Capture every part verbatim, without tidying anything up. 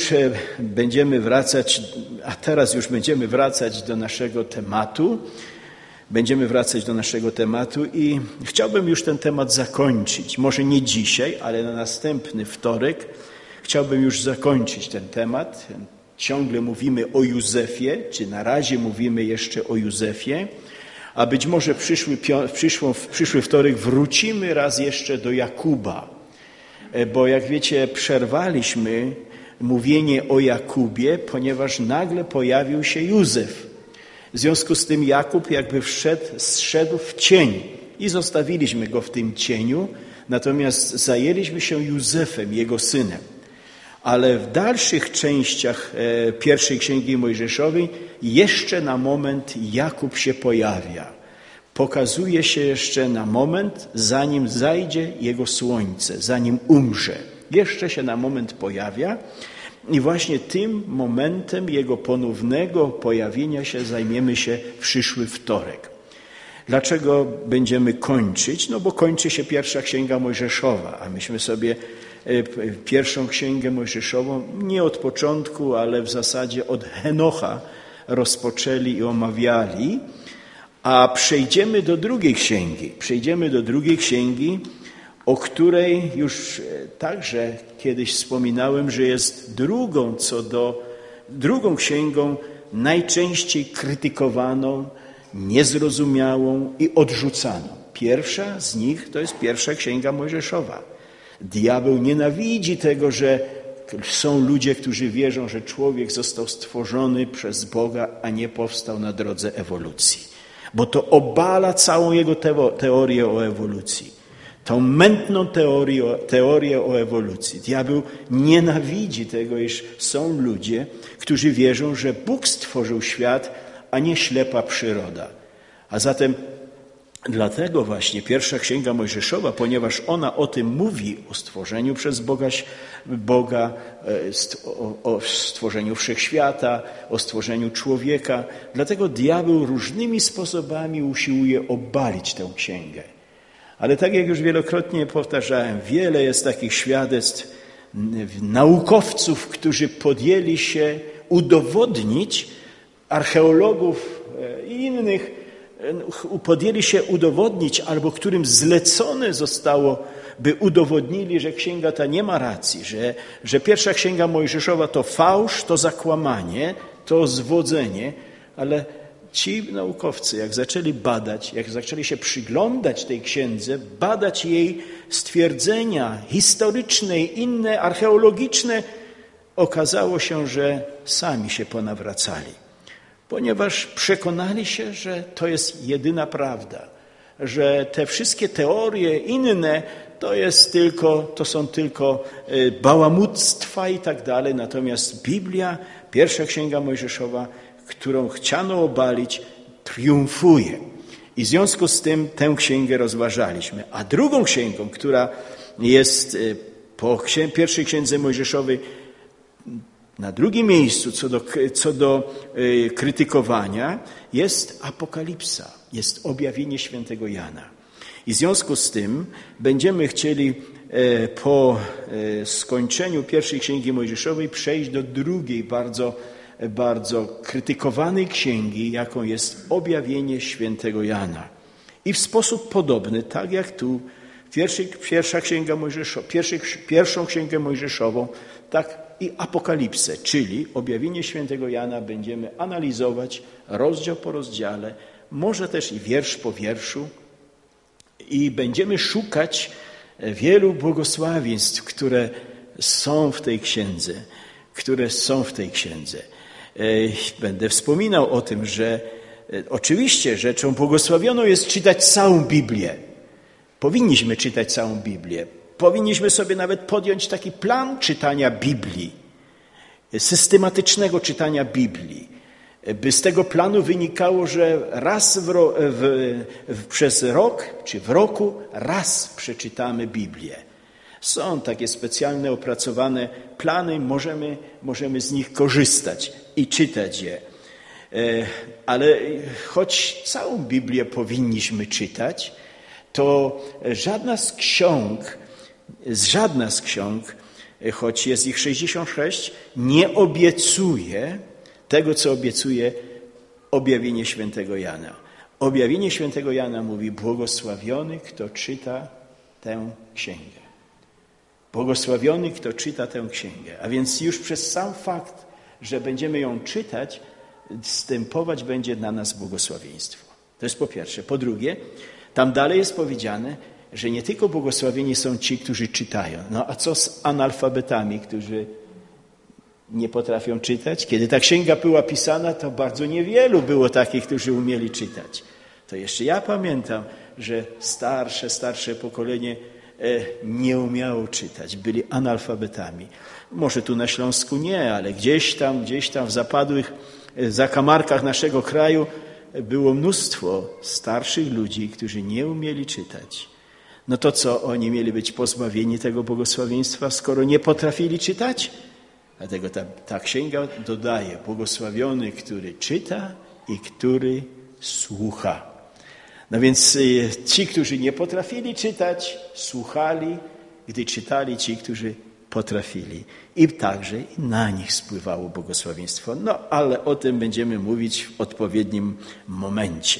będziemy wracać, a teraz już będziemy wracać do naszego tematu. Będziemy wracać do naszego tematu i chciałbym już ten temat zakończyć. Może nie dzisiaj, ale na następny wtorek chciałbym już zakończyć ten temat. Ciągle mówimy o Józefie, czy na razie mówimy jeszcze o Józefie, a być może w przyszły, przyszłą, w przyszły wtorek wrócimy raz jeszcze do Jakuba, bo jak wiecie, przerwaliśmy mówienie o Jakubie, ponieważ nagle pojawił się Józef. W związku z tym Jakub jakby wszedł, zszedł w cień i zostawiliśmy go w tym cieniu, natomiast zajęliśmy się Józefem, jego synem. Ale w dalszych częściach e, pierwszej Księgi Mojżeszowej jeszcze na moment Jakub się pojawia. Pokazuje się jeszcze na moment, zanim zajdzie jego słońce, zanim umrze. Jeszcze się na moment pojawia i właśnie tym momentem jego ponownego pojawienia się zajmiemy się w przyszły wtorek. Dlaczego będziemy kończyć? No bo kończy się pierwsza Księga Mojżeszowa, a myśmy sobie pierwszą Księgę Mojżeszową nie od początku, ale w zasadzie od Henocha rozpoczęli i omawiali, a przejdziemy do drugiej księgi. Przejdziemy do drugiej księgi, o której już także kiedyś wspominałem, że jest drugą co do drugą księgą najczęściej krytykowaną, niezrozumiałą i odrzucaną. Pierwsza z nich to jest pierwsza Księga Mojżeszowa. Diabeł nienawidzi tego, że są ludzie, którzy wierzą, że człowiek został stworzony przez Boga, a nie powstał na drodze ewolucji. Bo to obala całą jego teorię o ewolucji. Tą mętną teorię, teorię o ewolucji. Diabeł nienawidzi tego, iż są ludzie, którzy wierzą, że Bóg stworzył świat, a nie ślepa przyroda. A zatem dlatego właśnie pierwsza Księga Mojżeszowa, ponieważ ona o tym mówi, o stworzeniu przez Boga, Boga o stworzeniu wszechświata, o stworzeniu człowieka, dlatego diabeł różnymi sposobami usiłuje obalić tę księgę. Ale tak jak już wielokrotnie powtarzałem, wiele jest takich świadectw naukowców, którzy podjęli się udowodnić, archeologów i innych, podjęli się udowodnić, albo którym zlecone zostało, by udowodnili, że księga ta nie ma racji, że, że pierwsza Księga Mojżeszowa to fałsz, to zakłamanie, to zwodzenie, ale ci naukowcy, jak zaczęli badać, jak zaczęli się przyglądać tej księdze, badać jej stwierdzenia historyczne i inne, archeologiczne, okazało się, że sami się ponawracali. Ponieważ przekonali się, że to jest jedyna prawda, że te wszystkie teorie inne to jest tylko, to są tylko bałamuctwa i tak dalej, natomiast Biblia, pierwsza Księga Mojżeszowa, którą chciano obalić, triumfuje. I w związku z tym tę księgę rozważaliśmy. A drugą księgą, która jest po pierwszej Księdze Mojżeszowej na drugim miejscu co do, co do y, krytykowania, jest Apokalipsa, jest objawienie świętego Jana. I w związku z tym będziemy chcieli y, po y, skończeniu pierwszej Księgi Mojżeszowej przejść do drugiej bardzo, bardzo krytykowanej księgi, jaką jest objawienie świętego Jana. I w sposób podobny, tak jak tu pierwszej, pierwsza księga Mojżeszowa, pierwszej, pierwszą Księgę Mojżeszową, tak i Apokalipsę, czyli objawienie świętego Jana będziemy analizować rozdział po rozdziale, może też i wiersz po wierszu i będziemy szukać wielu błogosławieństw, które są w tej księdze, które są w tej księdze. Będę wspominał o tym, że oczywiście rzeczą błogosławioną jest czytać całą Biblię. Powinniśmy czytać całą Biblię. Powinniśmy sobie nawet podjąć taki plan czytania Biblii, systematycznego czytania Biblii, by z tego planu wynikało, że raz w ro, w, w, przez rok czy w roku raz przeczytamy Biblię. Są takie specjalne, opracowane plany, możemy, możemy z nich korzystać i czytać je. Ale choć całą Biblię powinniśmy czytać, to żadna z ksiąg, żadna z ksiąg choć jest ich sześćdziesiąt sześć, nie obiecuje tego, co obiecuje objawienie świętego Jana. Objawienie świętego Jana mówi: błogosławiony, kto czyta tę księgę. Błogosławiony, kto czyta tę księgę. A więc już przez sam fakt, że będziemy ją czytać, wstępować będzie na nas błogosławieństwo. To jest po pierwsze. Po drugie, tam dalej jest powiedziane, że nie tylko błogosławieni są ci, którzy czytają. No a co z analfabetami, którzy nie potrafią czytać? Kiedy ta księga była pisana, to bardzo niewielu było takich, którzy umieli czytać. To jeszcze ja pamiętam, że starsze, starsze pokolenie nie umiało czytać, byli analfabetami. Może tu na Śląsku nie, ale gdzieś tam, gdzieś tam w zapadłych zakamarkach naszego kraju było mnóstwo starszych ludzi, którzy nie umieli czytać. No to co, oni mieli być pozbawieni tego błogosławieństwa, skoro nie potrafili czytać? Dlatego ta, ta księga dodaje: błogosławiony, który czyta i który słucha. No więc ci, którzy nie potrafili czytać, słuchali, gdy czytali ci, którzy potrafili. I także i na nich spływało błogosławieństwo. No ale o tym będziemy mówić w odpowiednim momencie.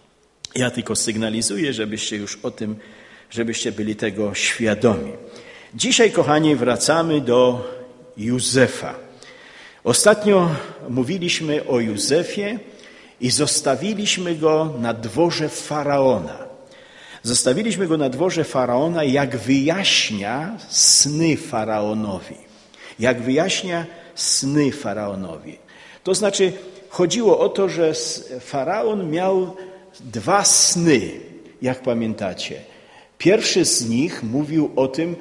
Ja tylko sygnalizuję, żebyście już o tym, żebyście byli tego świadomi. Dzisiaj, kochani, wracamy do Józefa. Ostatnio mówiliśmy o Józefie i zostawiliśmy go na dworze Faraona. Zostawiliśmy go na dworze Faraona, jak wyjaśnia sny Faraonowi. Jak wyjaśnia sny Faraonowi. To znaczy, chodziło o to, że Faraon miał dwa sny, jak pamiętacie. Pierwszy z nich mówił o tym,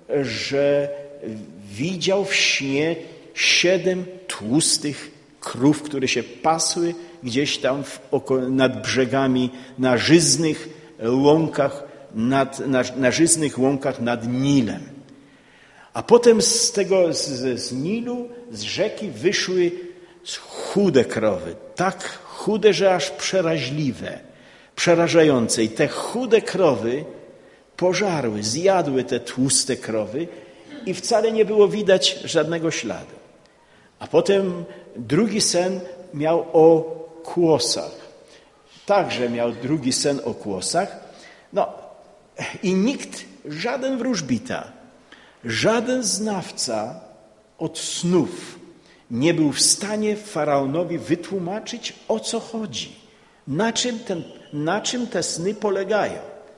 że widział w śnie siedem tłustych krów, które się pasły gdzieś tam w oko, nad brzegami, na żyznych łąkach, nad, na, na żyznych łąkach nad Nilem. A potem z tego, z, z Nilu, z rzeki wyszły chude krowy. Tak chude, że aż przeraźliwe, przerażające. I te chude krowy pożarły, zjadły te tłuste krowy i wcale nie było widać żadnego śladu. A potem drugi sen miał o kłosach. Także miał drugi sen o kłosach. No i nikt, żaden wróżbita, żaden znawca od snów nie był w stanie Faraonowi wytłumaczyć, o co chodzi. Na czym, ten, na czym te sny polegają.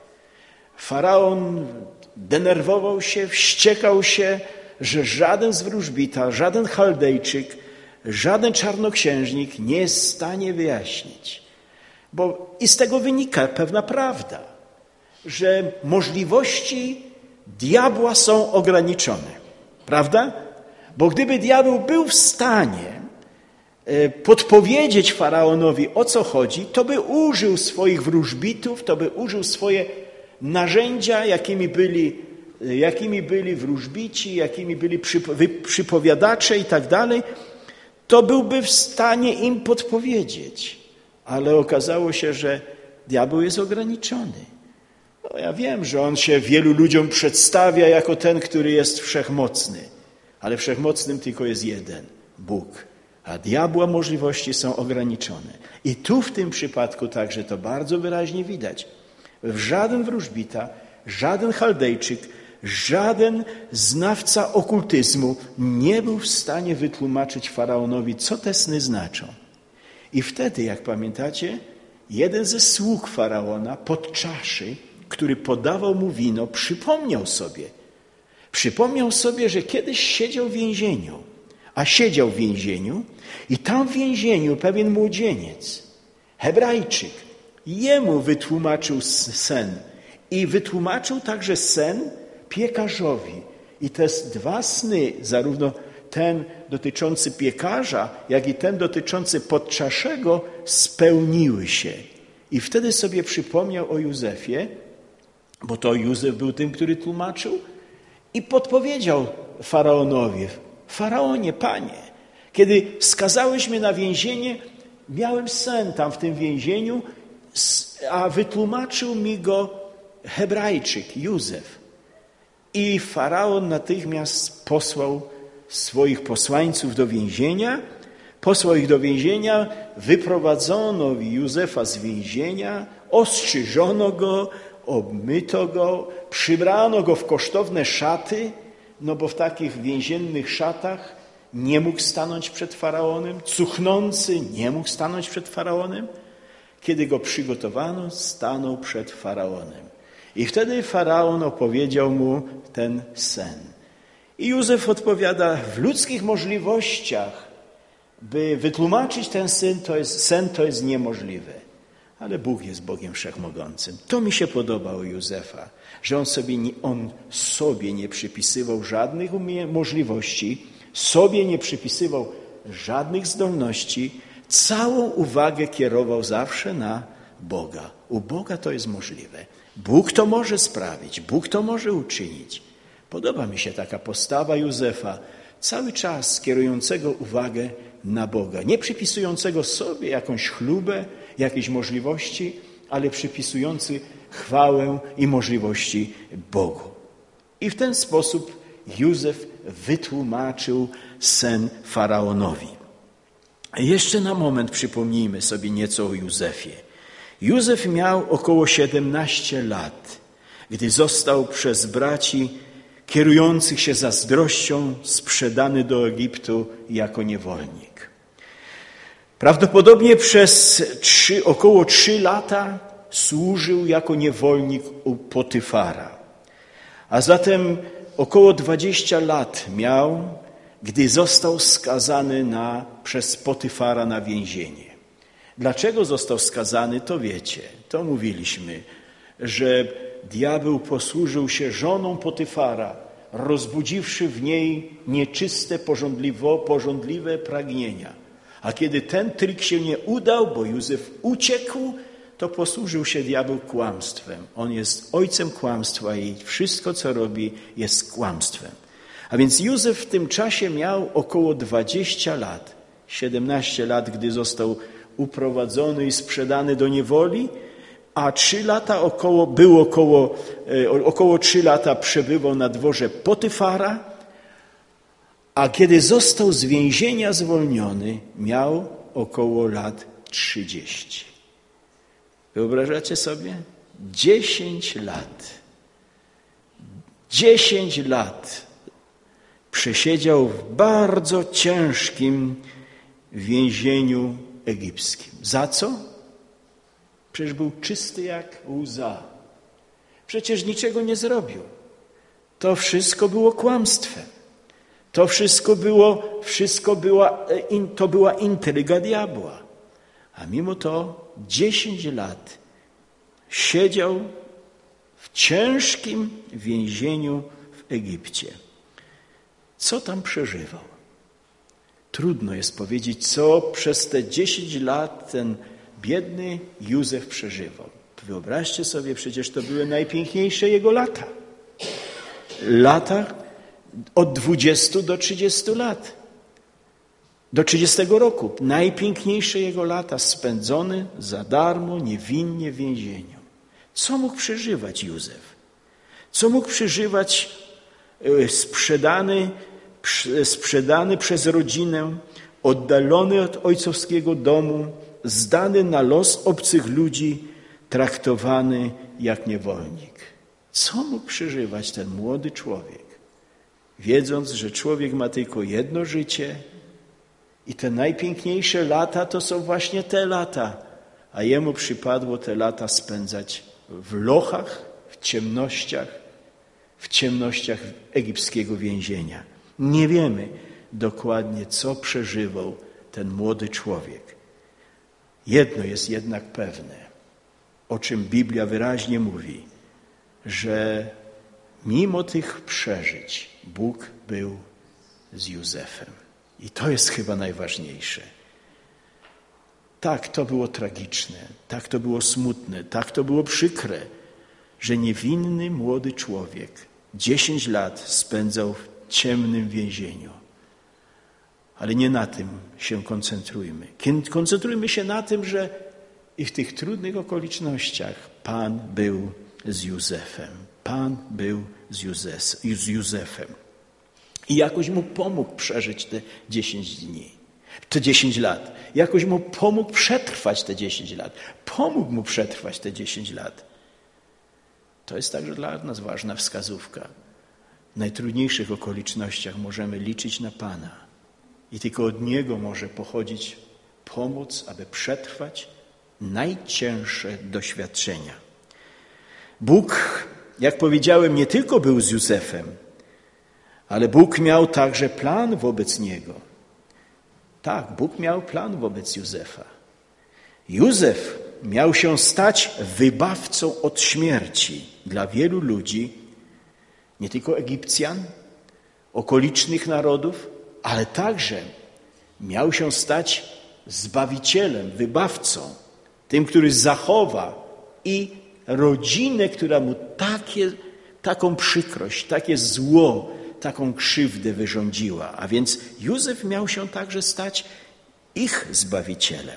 Faraon denerwował się, wściekał się, że żaden z wróżbita, żaden Chaldejczyk, żaden czarnoksiężnik nie jest w stanie wyjaśnić. Bo i z tego wynika pewna prawda, że możliwości diabła są ograniczone. Prawda? Bo gdyby diabeł był w stanie podpowiedzieć Faraonowi, o co chodzi, to by użył swoich wróżbitów, to by użył swoje narzędzia, jakimi byli, jakimi byli wróżbici, jakimi byli przypowiadacze i tak dalej, to byłby w stanie im podpowiedzieć. Ale okazało się, że diabeł jest ograniczony. No, ja wiem, że on się wielu ludziom przedstawia jako ten, który jest wszechmocny. Ale wszechmocnym tylko jest jeden, Bóg. A diabła możliwości są ograniczone. I tu w tym przypadku także to bardzo wyraźnie widać. Żaden wróżbita, żaden Chaldejczyk, żaden znawca okultyzmu nie był w stanie wytłumaczyć Faraonowi, co te sny znaczą. I wtedy, jak pamiętacie, jeden ze sług Faraona pod czaszy, który podawał mu wino, przypomniał sobie. Przypomniał sobie, że kiedyś siedział w więzieniu, a siedział w więzieniu i tam w więzieniu pewien młodzieniec, Hebrajczyk, jemu wytłumaczył sen i wytłumaczył także sen piekarzowi. I te dwa sny, zarówno ten dotyczący piekarza, jak i ten dotyczący podczaszego, spełniły się. I wtedy sobie przypomniał o Józefie, bo to Józef był tym, który tłumaczył, i podpowiedział Faraonowi: Faraonie, panie, kiedy skazałeś mnie na więzienie, miałem sen tam w tym więzieniu, a wytłumaczył mi go Hebrajczyk, Józef. I faraon natychmiast posłał swoich posłańców do więzienia, posłał ich do więzienia, wyprowadzono Józefa z więzienia, ostrzyżono go, obmyto go, przybrano go w kosztowne szaty, no bo w takich więziennych szatach nie mógł stanąć przed faraonem, cuchnący nie mógł stanąć przed faraonem. Kiedy go przygotowano, stanął przed faraonem. I wtedy faraon opowiedział mu ten sen. I Józef odpowiada, w ludzkich możliwościach, by wytłumaczyć ten sen, to jest, sen, to jest niemożliwe. Ale Bóg jest Bogiem Wszechmogącym. To mi się podoba u Józefa, że on sobie nie, on sobie nie przypisywał żadnych umie- możliwości, sobie nie przypisywał żadnych zdolności, całą uwagę kierował zawsze na Boga. U Boga to jest możliwe. Bóg to może sprawić, Bóg to może uczynić. Podoba mi się taka postawa Józefa, cały czas kierującego uwagę na Boga, nie przypisującego sobie jakąś chlubę, jakieś możliwości, ale przypisujący chwałę i możliwości Bogu. I w ten sposób Józef wytłumaczył sen faraonowi. Jeszcze na moment przypomnijmy sobie nieco o Józefie. Józef miał około siedemnaście lat, gdy został przez braci kierujących się zazdrością sprzedany do Egiptu jako niewolnik. Prawdopodobnie przez trzy, około trzy lata służył jako niewolnik u Potyfara, a zatem około dwadzieścia lat miał, gdy został skazany na, przez Potyfara na więzienie. Dlaczego został skazany, to wiecie, to mówiliśmy, że diabeł posłużył się żoną Potyfara, rozbudziwszy w niej nieczyste, pożądliwe pragnienia. A kiedy ten trik się nie udał, bo Józef uciekł, to posłużył się diabeł kłamstwem. On jest ojcem kłamstwa i wszystko, co robi, jest kłamstwem. A więc Józef w tym czasie miał około dwadzieścia lat, siedemnaście lat, gdy został uprowadzony i sprzedany do niewoli, a trzy lata około, był około, około trzy lata przebywał na dworze Potyfara, a kiedy został z więzienia zwolniony, miał około lat trzydzieści. Wyobrażacie sobie? Dziesięć lat. Dziesięć lat przesiedział w bardzo ciężkim więzieniu egipskim. Za co? Przecież był czysty jak łza. Przecież niczego nie zrobił. To wszystko było kłamstwem. To wszystko było, wszystko była, to była intryga diabła. A mimo to dziesięć lat siedział w ciężkim więzieniu w Egipcie. Co tam przeżywał? Trudno jest powiedzieć, co przez te dziesięć lat ten biedny Józef przeżywał. Wyobraźcie sobie, przecież to były najpiękniejsze jego lata. Lata od dwudziestu do trzydziestu lat. Do trzydziestego roku. Najpiękniejsze jego lata spędzone za darmo, niewinnie w więzieniu. Co mógł przeżywać Józef? Co mógł przeżywać sprzedany, sprzedany przez rodzinę, oddalony od ojcowskiego domu, zdany na los obcych ludzi, traktowany jak niewolnik? Co mógł przeżywać ten młody człowiek, wiedząc, że człowiek ma tylko jedno życie i te najpiękniejsze lata to są właśnie te lata, a jemu przypadło te lata spędzać w lochach, w ciemnościach, w ciemnościach egipskiego więzienia. Nie wiemy dokładnie, co przeżywał ten młody człowiek. Jedno jest jednak pewne, o czym Biblia wyraźnie mówi, że mimo tych przeżyć Bóg był z Józefem. I to jest chyba najważniejsze. Tak, to było tragiczne, tak to było smutne, tak to było przykre, że niewinny młody człowiek dziesięć lat spędzał w ciemnym więzieniu. Ale nie na tym się koncentrujmy. Koncentrujmy się na tym, że i w tych trudnych okolicznościach Pan był z Józefem. Pan był z Józefem. I jakoś mu pomógł przeżyć te dziesięć dni, te dziesięć lat. Jakoś mu pomógł przetrwać te dziesięć lat. Pomógł mu przetrwać te dziesięć lat. To jest także dla nas ważna wskazówka. W najtrudniejszych okolicznościach możemy liczyć na Pana. I tylko od Niego może pochodzić pomoc, aby przetrwać najcięższe doświadczenia. Bóg, jak powiedziałem, nie tylko był z Józefem, ale Bóg miał także plan wobec niego. Tak, Bóg miał plan wobec Józefa. Józef miał się stać wybawcą od śmierci dla wielu ludzi, nie tylko Egipcjan, okolicznych narodów, ale także miał się stać zbawicielem, wybawcą, tym, który zachowa i rodzinę, która mu takie, taką przykrość, takie zło, taką krzywdę wyrządziła. A więc Józef miał się także stać ich zbawicielem.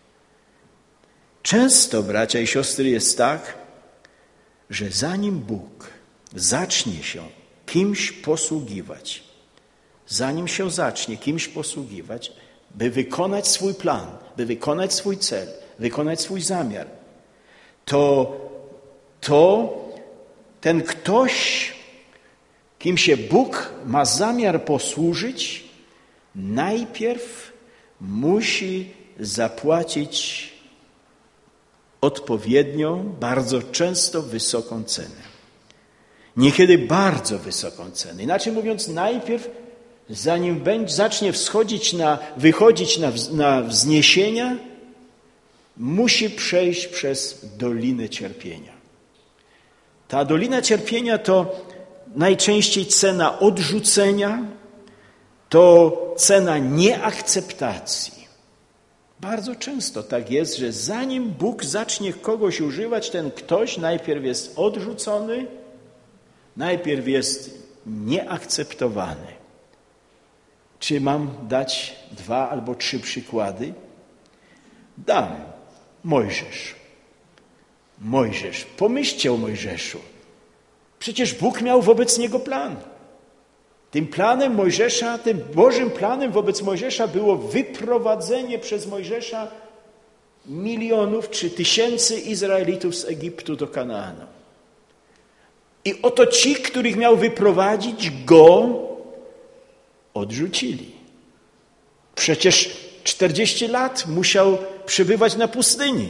Często, bracia i siostry, jest tak, że zanim Bóg zacznie się kimś posługiwać, zanim się zacznie kimś posługiwać, by wykonać swój plan, by wykonać swój cel, wykonać swój zamiar, to, to ten ktoś, kim się Bóg ma zamiar posłużyć, najpierw musi zapłacić odpowiednią, bardzo często wysoką cenę. Niekiedy bardzo wysoką cenę. Inaczej mówiąc, najpierw, zanim będzie, zacznie wschodzić na, wychodzić na, na wzniesienia, musi przejść przez Dolinę Cierpienia. Ta Dolina Cierpienia to najczęściej cena odrzucenia, to cena nieakceptacji. Bardzo często tak jest, że zanim Bóg zacznie kogoś używać, ten ktoś najpierw jest odrzucony, najpierw jest nieakceptowany. Czy mam dać dwa albo trzy przykłady? Dam. Mojżesz. Mojżesz. Pomyślcie o Mojżeszu. Przecież Bóg miał wobec niego plan. Tym planem Mojżesza, tym Bożym planem wobec Mojżesza było wyprowadzenie przez Mojżesza milionów czy tysięcy Izraelitów z Egiptu do Kanaanu. I oto ci, których miał wyprowadzić, go odrzucili. Przecież czterdzieści lat musiał przebywać na pustyni.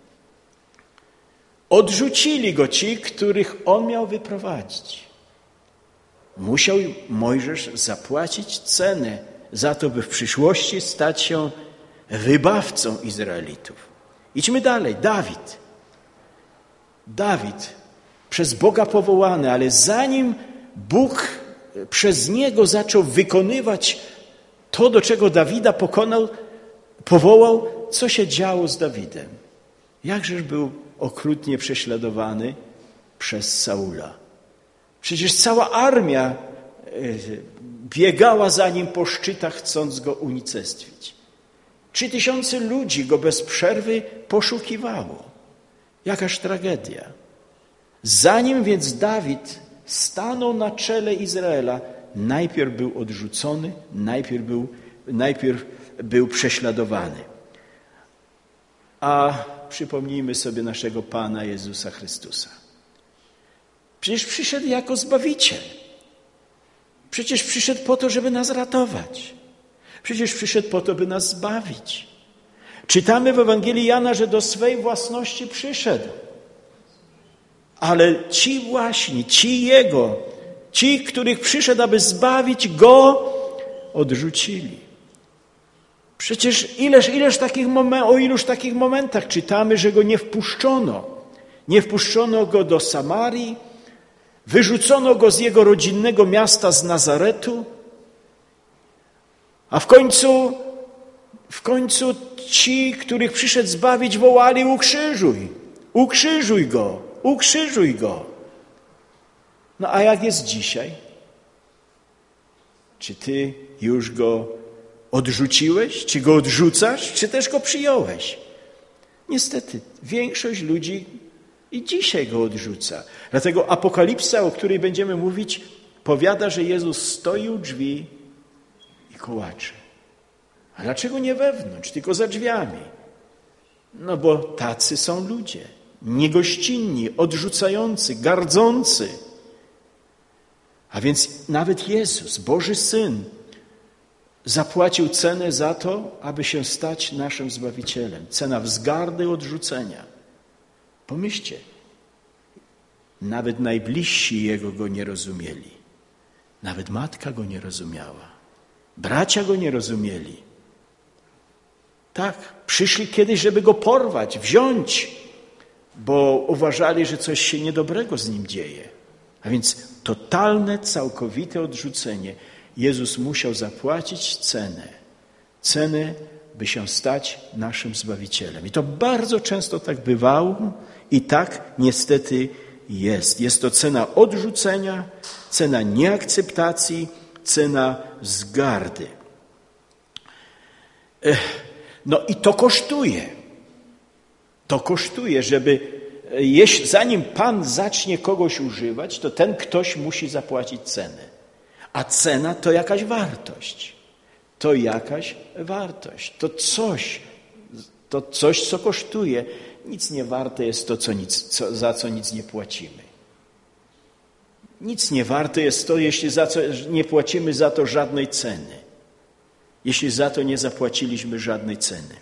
Odrzucili go ci, których on miał wyprowadzić. Musiał Mojżesz zapłacić cenę za to, by w przyszłości stać się wybawcą Izraelitów. Idźmy dalej. Dawid. Dawid, przez Boga powołany, ale zanim Bóg przez niego zaczął wykonywać to, do czego Dawida pokonał, powołał, co się działo z Dawidem. Jakżeż był okrutnie prześladowany przez Saula. Przecież cała armia biegała za nim po szczytach, chcąc go unicestwić. Trzy tysiące ludzi go bez przerwy poszukiwało. Jakaż tragedia. Zanim więc Dawid stanął na czele Izraela, najpierw był odrzucony, najpierw był, najpierw był prześladowany. A przypomnijmy sobie naszego Pana Jezusa Chrystusa. Przecież przyszedł jako Zbawiciel. Przecież przyszedł po to, żeby nas ratować. Przecież przyszedł po to, by nas zbawić. Czytamy w Ewangelii Jana, że do swej własności przyszedł. Ale ci właśnie, ci Jego, ci, których przyszedł, aby zbawić Go, odrzucili. Przecież ileż, ileż takich momen- o iluż takich momentach czytamy, że Go nie wpuszczono. Nie wpuszczono Go do Samarii, wyrzucono Go z Jego rodzinnego miasta z Nazaretu, a w końcu, w końcu ci, których przyszedł zbawić, wołali: ukrzyżuj, ukrzyżuj Go, ukrzyżuj Go. No a jak jest dzisiaj? Czy Ty już Go odrzuciłeś? Czy Go odrzucasz? Czy też Go przyjąłeś? Niestety, większość ludzi I dzisiaj go odrzuca. Dlatego Apokalipsa, o której będziemy mówić, powiada, że Jezus stoi u drzwi i kołacze. A dlaczego nie wewnątrz, tylko za drzwiami? No bo tacy są ludzie. Niegościnni, odrzucający, gardzący. A więc nawet Jezus, Boży Syn, zapłacił cenę za to, aby się stać naszym Zbawicielem. Cena wzgardy, odrzucenia. Pomyślcie, nawet najbliżsi Jego Go nie rozumieli. Nawet matka Go nie rozumiała. Bracia Go nie rozumieli. Tak, przyszli kiedyś, żeby Go porwać, wziąć, bo uważali, że coś się niedobrego z Nim dzieje. A więc totalne, całkowite odrzucenie. Jezus musiał zapłacić cenę. Cenę, by się stać naszym Zbawicielem. I to bardzo często tak bywało i tak niestety jest. Jest to cena odrzucenia, cena nieakceptacji, cena wzgardy. No i to kosztuje. To kosztuje, żeby jeśli, zanim Pan zacznie kogoś używać, to ten ktoś musi zapłacić cenę. A cena to jakaś wartość. To jakaś wartość. To coś, to coś, co kosztuje. Nic nie warte jest to, co nic, co, za co nic nie płacimy. Nic nie warte jest to, jeśli za co nie płacimy za to żadnej ceny. Jeśli za to nie zapłaciliśmy żadnej ceny.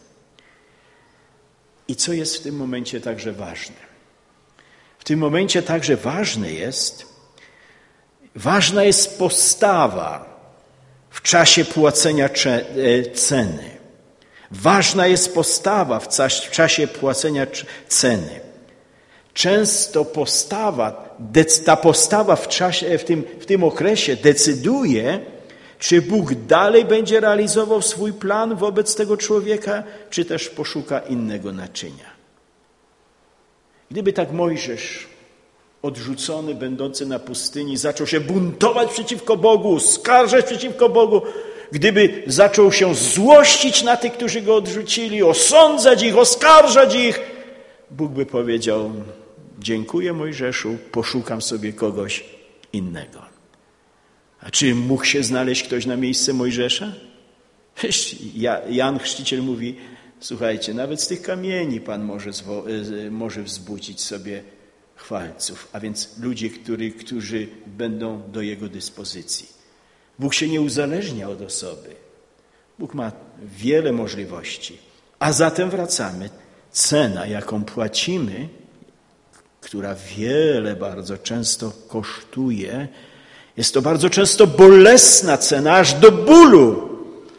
I co jest w tym momencie także ważne? W tym momencie także ważne jest, ważna jest postawa w czasie płacenia ceny. Ważna jest postawa w czasie płacenia ceny. Często postawa, ta postawa w, czasie, w, tym, w tym okresie decyduje, czy Bóg dalej będzie realizował swój plan wobec tego człowieka, czy też poszuka innego naczynia. Gdyby tak Mojżesz, odrzucony, będący na pustyni, zaczął się buntować przeciwko Bogu, skarżać przeciwko Bogu, gdyby zaczął się złościć na tych, którzy go odrzucili, osądzać ich, oskarżać ich, Bóg by powiedział: dziękuję Mojżeszu, poszukam sobie kogoś innego. A czy mógł się znaleźć ktoś na miejsce Mojżesza? Jan Chrzciciel mówi: słuchajcie, nawet z tych kamieni Pan może, może wzbudzić sobie chwalców, a więc ludzi, który, którzy będą do Jego dyspozycji. Bóg się nie uzależnia od osoby. Bóg ma wiele możliwości. A zatem wracamy. Cena, jaką płacimy, która wiele bardzo często kosztuje, jest to bardzo często bolesna cena, aż do bólu.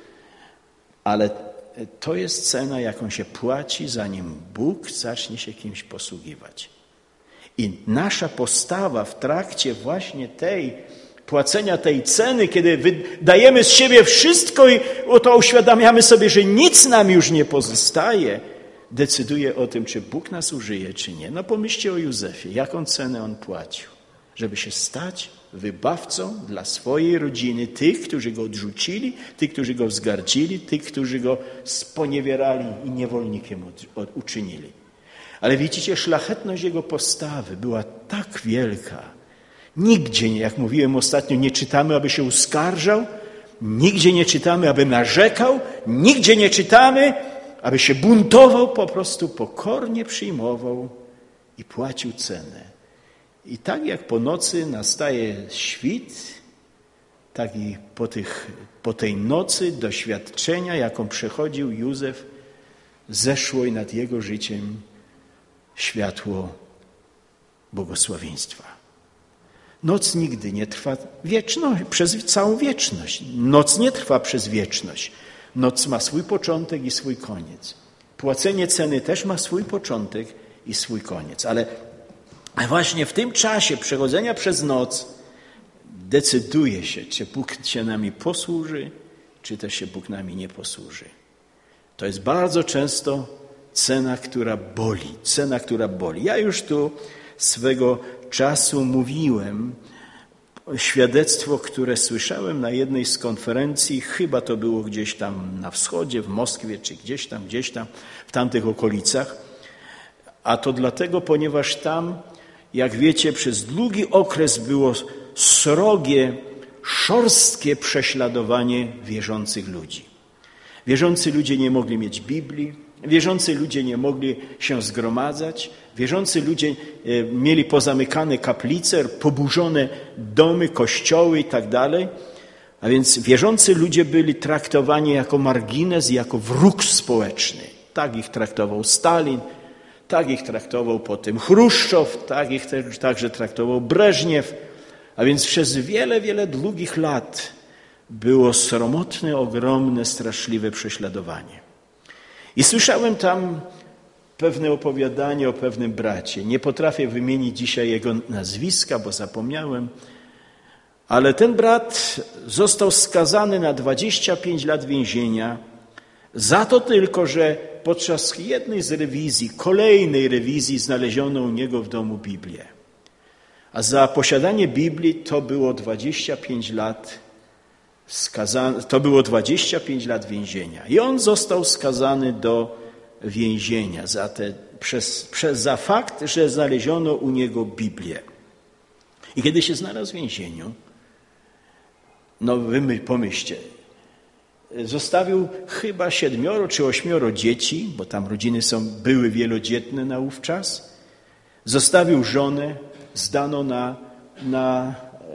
Ale to jest cena, jaką się płaci, zanim Bóg zacznie się kimś posługiwać. I nasza postawa w trakcie właśnie tej, płacenia tej ceny, kiedy wydajemy z siebie wszystko i to uświadamiamy sobie, że nic nam już nie pozostaje, decyduje o tym, czy Bóg nas użyje, czy nie. No pomyślcie o Józefie, jaką cenę on płacił, żeby się stać wybawcą dla swojej rodziny, tych, którzy go odrzucili, tych, którzy go wzgardzili, tych, którzy go sponiewierali i niewolnikiem uczynili. Ale widzicie, szlachetność jego postawy była tak wielka. Nigdzie, jak mówiłem ostatnio, nie czytamy, aby się uskarżał, nigdzie nie czytamy, aby narzekał, nigdzie nie czytamy, aby się buntował, po prostu pokornie przyjmował i płacił cenę. I tak jak po nocy nastaje świt, tak i po, tych, po tej nocy doświadczenia, jaką przechodził Józef, zeszło i nad jego życiem światło błogosławieństwa. Noc nigdy nie trwa wieczność, przez całą wieczność. Noc nie trwa przez wieczność. Noc ma swój początek i swój koniec. Płacenie ceny też ma swój początek i swój koniec. Ale właśnie w tym czasie przechodzenia przez noc decyduje się, czy Bóg się nami posłuży, czy też się Bóg nami nie posłuży. To jest bardzo często cena, która boli. Cena, która boli. Ja już tu swego czasu mówiłem świadectwo, które słyszałem na jednej z konferencji, chyba to było gdzieś tam na wschodzie, w Moskwie, czy gdzieś tam, gdzieś tam, w tamtych okolicach. A to dlatego, ponieważ tam, jak wiecie, przez długi okres było srogie, szorstkie prześladowanie wierzących ludzi. Wierzący ludzie nie mogli mieć Biblii, wierzący ludzie nie mogli się zgromadzać, wierzący ludzie mieli pozamykane kaplice, poburzone domy, kościoły i tak dalej. A więc wierzący ludzie byli traktowani jako margines, jako wróg społeczny. Tak ich traktował Stalin, tak ich traktował potem Chruszczow, tak ich także traktował Breżniew. A więc przez wiele, wiele długich lat było sromotne, ogromne, straszliwe prześladowanie. I słyszałem tam pewne opowiadanie o pewnym bracie. Nie potrafię wymienić dzisiaj jego nazwiska, bo zapomniałem, ale ten brat został skazany na dwadzieścia pięć lat więzienia za to tylko, że podczas jednej z rewizji, kolejnej rewizji znaleziono u niego w domu Biblię. A za posiadanie Biblii to było dwadzieścia pięć lat skazany, to było dwadzieścia pięć lat więzienia. I on został skazany do więzienia za, te, przez, przez, za fakt, że znaleziono u niego Biblię. I kiedy się znalazł w więzieniu, no wy pomyślcie, zostawił chyba siedmioro czy ośmioro dzieci, bo tam rodziny są, były wielodzietne naówczas. Zostawił żonę, zdano na, na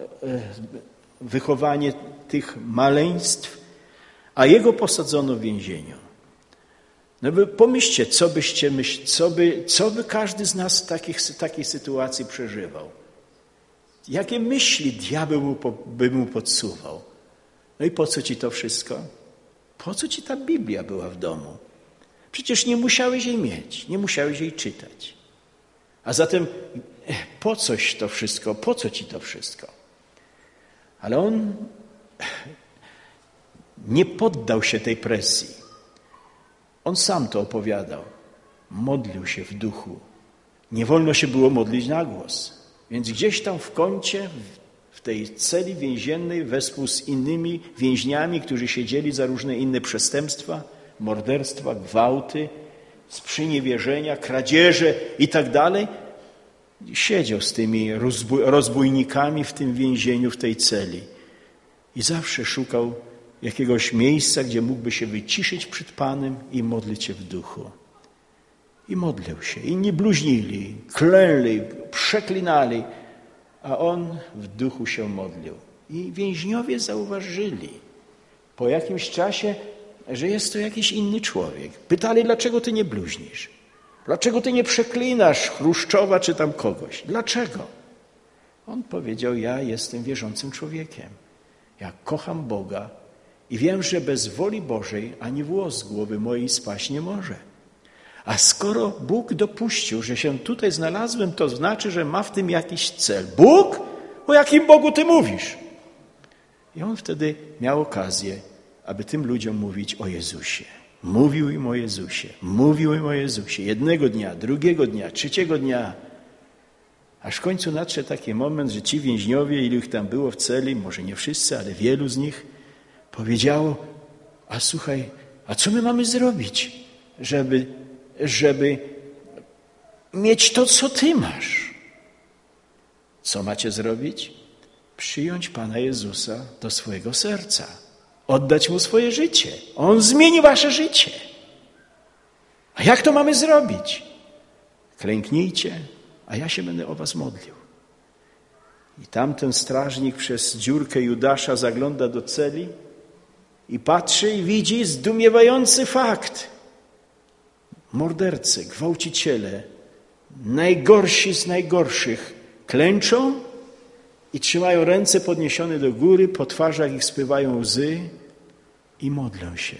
wychowanie tych maleństw, a jego posadzono w więzieniu. No by pomyślcie, co byście myśl, co by, co by każdy z nas w takich, takiej sytuacji przeżywał. Jakie myśli diabeł mu, by mu podsuwał? No i po co ci to wszystko? Po co ci ta Biblia była w domu? Przecież nie musiałeś jej mieć, nie musiałeś jej czytać. A zatem po coś to wszystko, po co ci to wszystko? Ale on nie poddał się tej presji. On sam to opowiadał. Modlił się w duchu. Nie wolno się było modlić na głos. Więc gdzieś tam w kącie, w tej celi więziennej, wespół z innymi więźniami, którzy siedzieli za różne inne przestępstwa, morderstwa, gwałty, sprzeniewierzenia, kradzieże i tak dalej, siedział z tymi rozbójnikami w tym więzieniu, w tej celi. I zawsze szukał jakiegoś miejsca, gdzie mógłby się wyciszyć przed Panem i modlić się w duchu. I modlił się. Inni bluźnili, klęli, przeklinali, a on w duchu się modlił. I więźniowie zauważyli po jakimś czasie, że jest to jakiś inny człowiek. Pytali, dlaczego ty nie bluźnisz? Dlaczego ty nie przeklinasz Chruszczowa czy tam kogoś? Dlaczego? On powiedział, ja jestem wierzącym człowiekiem. Ja kocham Boga i wiem, że bez woli Bożej ani włos z głowy mojej spaść nie może. A skoro Bóg dopuścił, że się tutaj znalazłem, to znaczy, że ma w tym jakiś cel. Bóg? O jakim Bogu ty mówisz? I on wtedy miał okazję, aby tym ludziom mówić o Jezusie. Mówił im o Jezusie, mówił im o Jezusie. Jednego dnia, drugiego dnia, trzeciego dnia. Aż w końcu nadszedł taki moment, że ci więźniowie, ilu ich tam było w celi, może nie wszyscy, ale wielu z nich, powiedziało, a słuchaj, a co my mamy zrobić, żeby, żeby mieć to, co ty masz? Co macie zrobić? Przyjąć Pana Jezusa do swojego serca. Oddać Mu swoje życie. On zmieni wasze życie. A jak to mamy zrobić? Klęknijcie, a ja się będę o was modlił. I tamten strażnik przez dziurkę Judasza zagląda do celi i patrzy i widzi zdumiewający fakt. Mordercy, gwałciciele, najgorsi z najgorszych klęczą i trzymają ręce podniesione do góry, po twarzach ich spływają łzy i modlą się.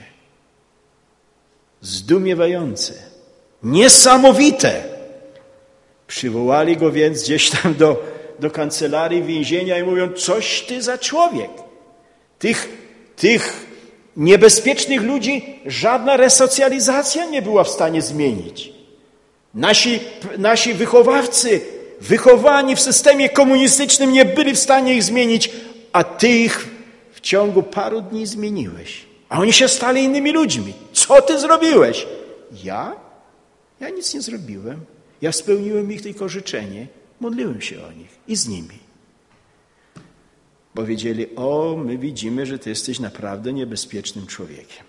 Zdumiewające, niesamowite. Przywołali go więc gdzieś tam do, do kancelarii więzienia i mówią, coś ty za człowiek. Tych, tych niebezpiecznych ludzi żadna resocjalizacja nie była w stanie zmienić. Nasi, nasi wychowawcy, wychowani w systemie komunistycznym, nie byli w stanie ich zmienić, a ty ich w ciągu paru dni zmieniłeś. A oni się stali innymi ludźmi. Co ty zrobiłeś? Ja? Ja nic nie zrobiłem. Ja spełniłem ich tylko życzenie, modliłem się o nich i z nimi. Powiedzieli, o, my widzimy, że ty jesteś naprawdę niebezpiecznym człowiekiem.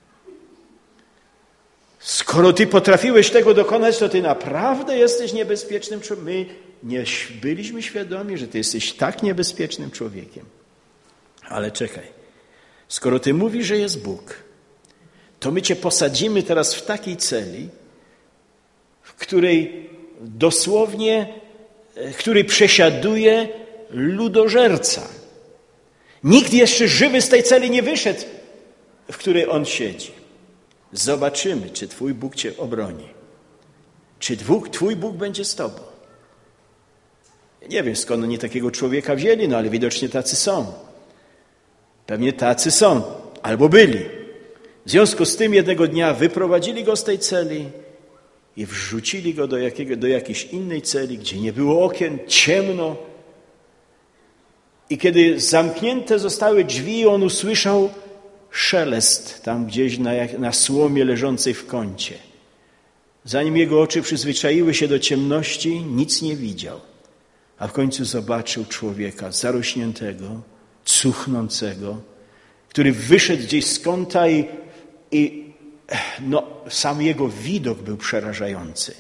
Skoro ty potrafiłeś tego dokonać, to ty naprawdę jesteś niebezpiecznym człowiekiem. My nie byliśmy świadomi, że ty jesteś tak niebezpiecznym człowiekiem. Ale czekaj, skoro ty mówisz, że jest Bóg, to my cię posadzimy teraz w takiej celi, w której dosłownie, w której przesiaduje ludożerca. Nikt jeszcze żywy z tej celi nie wyszedł, w której on siedzi. Zobaczymy, czy twój Bóg cię obroni. Czy twój Bóg będzie z tobą. Nie wiem, skąd oni takiego człowieka wzięli, no ale widocznie tacy są. Pewnie tacy są, albo byli. W związku z tym jednego dnia wyprowadzili go z tej celi i wrzucili go do, jakiego, do jakiejś innej celi, gdzie nie było okien, ciemno. I kiedy zamknięte zostały drzwi, on usłyszał szelest tam gdzieś na, na słomie leżącej w kącie. Zanim jego oczy przyzwyczaiły się do ciemności, nic nie widział. A w końcu zobaczył człowieka zarośniętego, cuchnącego, który wyszedł gdzieś z kąta i, i no, sam jego widok był przerażający.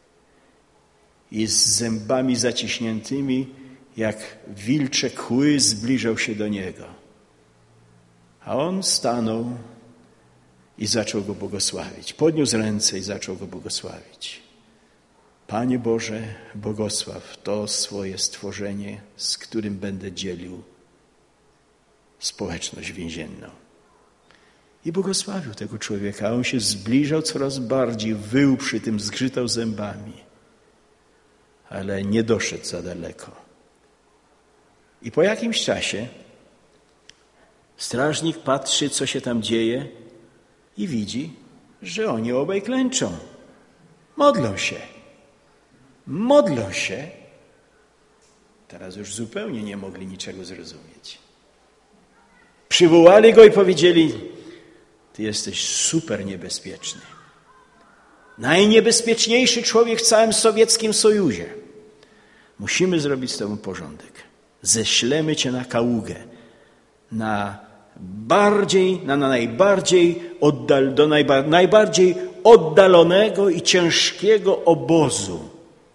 I z zębami zaciśniętymi, jak wilcze kły, zbliżał się do niego. A on stanął i zaczął go błogosławić. Podniósł ręce i zaczął go błogosławić. Panie Boże, błogosław to swoje stworzenie, z którym będę dzielił społeczność więzienną. I błogosławił tego człowieka, a on się zbliżał coraz bardziej, wył przy tym, zgrzytał zębami. Ale nie doszedł za daleko. I po jakimś czasie strażnik patrzy, co się tam dzieje i widzi, że oni obaj klęczą. Modlą się. Modlą się. Teraz już zupełnie nie mogli niczego zrozumieć. Przywołali go i powiedzieli, ty jesteś super niebezpieczny. Najniebezpieczniejszy człowiek w całym sowieckim sojuzie. Musimy zrobić z tobą porządek. Ześlemy cię na Kaługę, na bardziej, na, na najbardziej oddal, do najba, najbardziej oddalonego i ciężkiego obozu,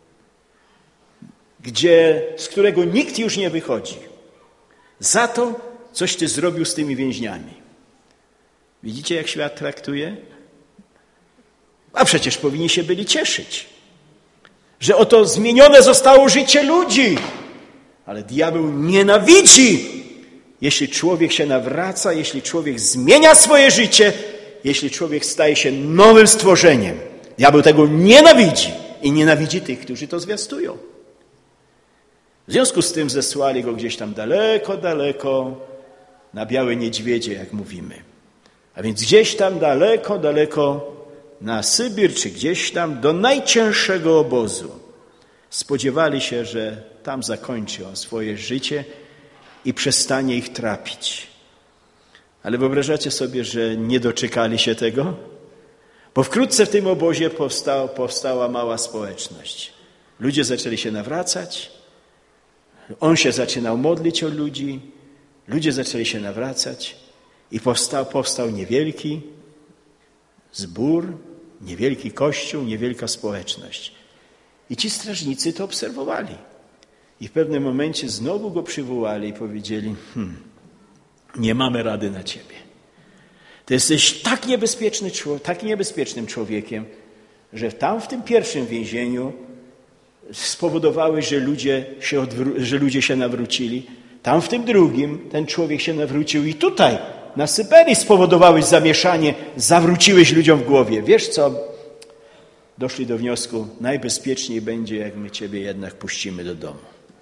gdzie, z którego nikt już nie wychodzi. Za to, coś ty zrobił z tymi więźniami. Widzicie, jak świat traktuje? A przecież powinni się byli cieszyć, że oto zmienione zostało życie ludzi. Ale diabeł nienawidzi, jeśli człowiek się nawraca, jeśli człowiek zmienia swoje życie, jeśli człowiek staje się nowym stworzeniem. Diabeł tego nienawidzi i nienawidzi tych, którzy to zwiastują. W związku z tym zesłali go gdzieś tam daleko, daleko na białe niedźwiedzie, jak mówimy. A więc gdzieś tam daleko, daleko na Sybir, czy gdzieś tam do najcięższego obozu. Spodziewali się, że tam zakończy on swoje życie i przestanie ich trapić. Ale wyobrażacie sobie, że nie doczekali się tego? Bo wkrótce w tym obozie powstał, powstała mała społeczność. Ludzie zaczęli się nawracać. On się zaczynał modlić o ludzi. Ludzie zaczęli się nawracać. I powstał, powstał niewielki zbór, niewielki kościół, niewielka społeczność. I ci strażnicy to obserwowali. I w pewnym momencie znowu go przywołali i powiedzieli, hmm, nie mamy rady na ciebie. Ty jesteś tak niebezpieczny, tak niebezpiecznym człowiekiem, że tam w tym pierwszym więzieniu spowodowałeś, że ludzie się, odwró- że ludzie się nawrócili. Tam w tym drugim ten człowiek się nawrócił i tutaj na Syberii spowodowałeś zamieszanie, zawróciłeś ludziom w głowie. Wiesz co? Doszli do wniosku, najbezpieczniej będzie, jak my ciebie jednak puścimy do domu.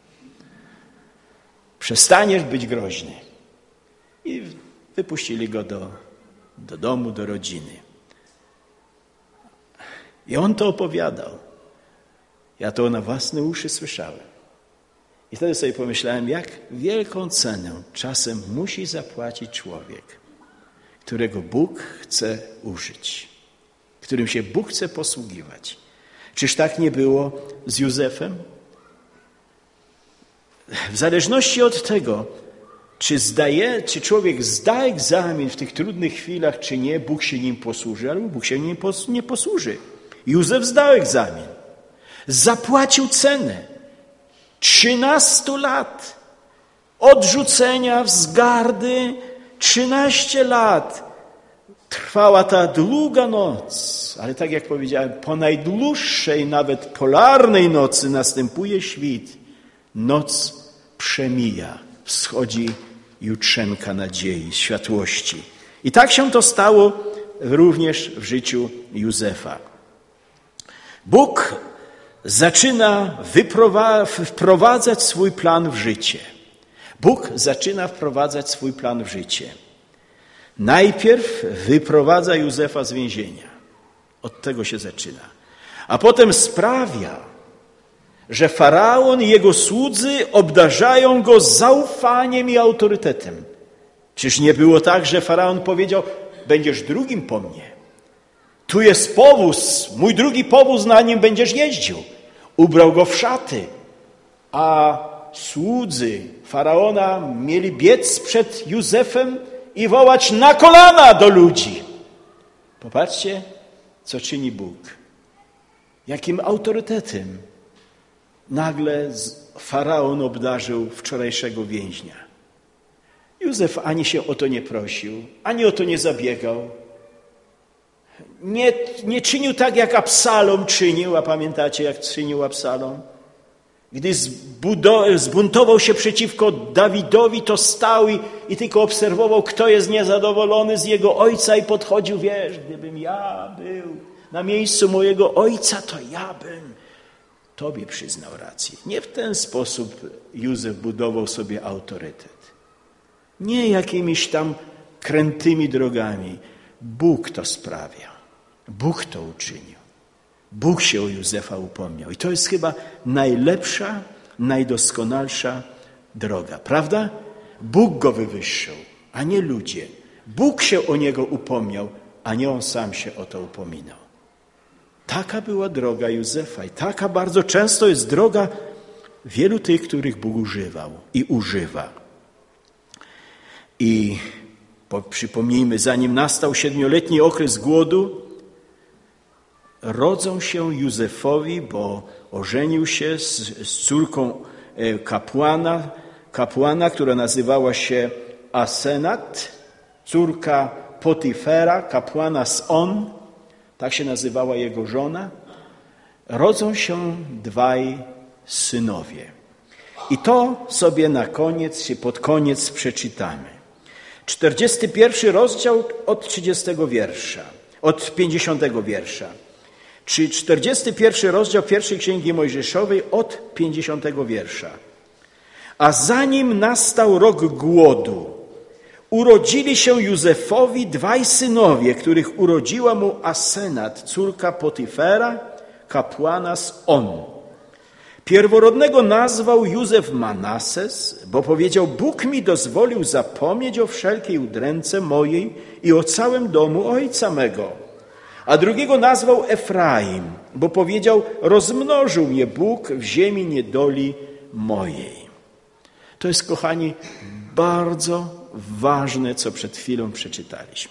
Przestaniesz być groźny. I wypuścili go do, do domu, do rodziny. I on to opowiadał. Ja to na własne uszy słyszałem. I wtedy sobie pomyślałem, jak wielką cenę czasem musi zapłacić człowiek, którego Bóg chce użyć, którym się Bóg chce posługiwać. Czyż tak nie było z Józefem? W zależności od tego, czy zdaje, czy człowiek zda egzamin w tych trudnych chwilach, czy nie, Bóg się nim posłuży, albo Bóg się nim nie posłuży. Józef zdał egzamin. Zapłacił cenę. Trzynastu lat odrzucenia, wzgardy, trzynaście lat trwała ta długa noc, ale tak jak powiedziałem, po najdłuższej, nawet polarnej nocy następuje świt. Noc przemija, wschodzi jutrzenka nadziei, światłości. I tak się to stało również w życiu Józefa. Bóg zaczyna wprowadzać swój plan w życie. Bóg zaczyna wprowadzać swój plan w życie. Najpierw wyprowadza Józefa z więzienia. Od tego się zaczyna. A potem sprawia, że Faraon i jego słudzy obdarzają go zaufaniem i autorytetem. Czyż nie było tak, że Faraon powiedział, będziesz drugim po mnie. Tu jest powóz, mój drugi powóz, na nim będziesz jeździł. Ubrał go w szaty, a słudzy Faraona mieli biec przed Józefem i wołać na kolana do ludzi. Popatrzcie, co czyni Bóg. Jakim autorytetem nagle Faraon obdarzył wczorajszego więźnia. Józef ani się o to nie prosił, ani o to nie zabiegał. Nie, nie czynił tak, jak Absalom czynił, a pamiętacie, jak czynił Absalom? Gdy zbudo- zbuntował się przeciwko Dawidowi, to stał i, i tylko obserwował, kto jest niezadowolony z jego ojca i podchodził, wiesz, gdybym ja był na miejscu mojego ojca, to ja bym Tobie przyznał rację. Nie w ten sposób Józef budował sobie autorytet. Nie jakimiś tam krętymi drogami. Bóg to sprawia. Bóg to uczynił. Bóg się o Józefa upomniał. I to jest chyba najlepsza, najdoskonalsza droga. Prawda? Bóg go wywyższył, a nie ludzie. Bóg się o niego upomniał, a nie on sam się o to upominał. Taka była droga Józefa i taka bardzo często jest droga wielu tych, których Bóg używał i używa. I przypomnijmy, zanim nastał siedmioletni okres głodu, rodzą się Józefowi, bo ożenił się z, z córką kapłana, kapłana, która nazywała się Asenat, córka Potifera, kapłana z On, tak się nazywała jego żona. Rodzą się dwaj synowie. I to sobie na koniec, czy pod koniec przeczytamy. czterdziesty pierwszy rozdział od trzydziestego wiersza, od pięćdziesiątego wiersza. Czy czterdziesty pierwszy rozdział pierwszej Księgi Mojżeszowej od pięćdziesiątego wiersza. A zanim nastał rok głodu, urodzili się Józefowi dwaj synowie, których urodziła mu Asenat, córka Potifera, kapłana z On. Pierworodnego nazwał Józef Manases, bo powiedział, Bóg mi dozwolił zapomnieć o wszelkiej udręce mojej i o całym domu ojca mego. A drugiego nazwał Efraim, bo powiedział, rozmnożył mnie Bóg w ziemi niedoli mojej. To jest, kochani, bardzo ważne, co przed chwilą przeczytaliśmy.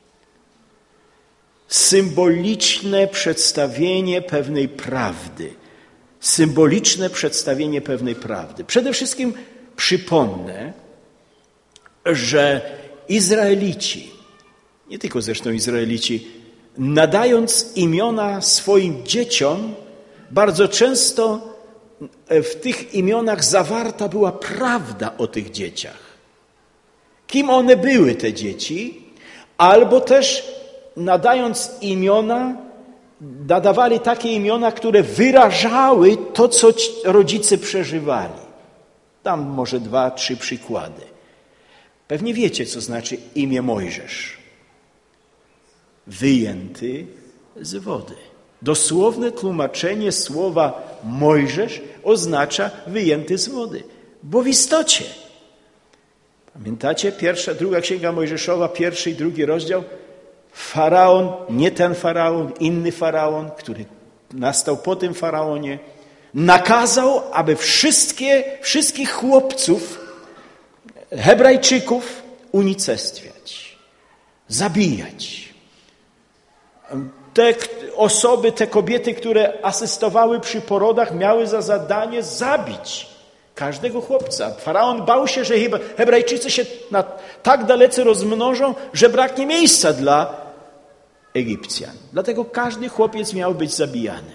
Symboliczne przedstawienie pewnej prawdy. Symboliczne przedstawienie pewnej prawdy. Przede wszystkim przypomnę, że Izraelici, nie tylko zresztą Izraelici, nadając imiona swoim dzieciom, bardzo często w tych imionach zawarta była prawda o tych dzieciach. Kim one były, te dzieci, albo też nadając imiona, nadawali takie imiona, które wyrażały to, co rodzice przeżywali. Dam może dwa, trzy przykłady. Pewnie wiecie, co znaczy imię Mojżesz. Wyjęty z wody. Dosłowne tłumaczenie słowa Mojżesz oznacza wyjęty z wody. Bo w istocie, pamiętacie, pierwsza, druga Księga Mojżeszowa, pierwszy i drugi rozdział, Faraon, nie ten Faraon, inny Faraon, który nastał po tym faraonie, nakazał, aby wszystkie, wszystkich chłopców, Hebrajczyków unicestwiać, zabijać. Te osoby, te kobiety, które asystowały przy porodach, miały za zadanie zabić każdego chłopca. Faraon bał się, że Hebrajczycy się na, tak dalece rozmnożą, że braknie miejsca dla Egipcjan. Dlatego każdy chłopiec miał być zabijany.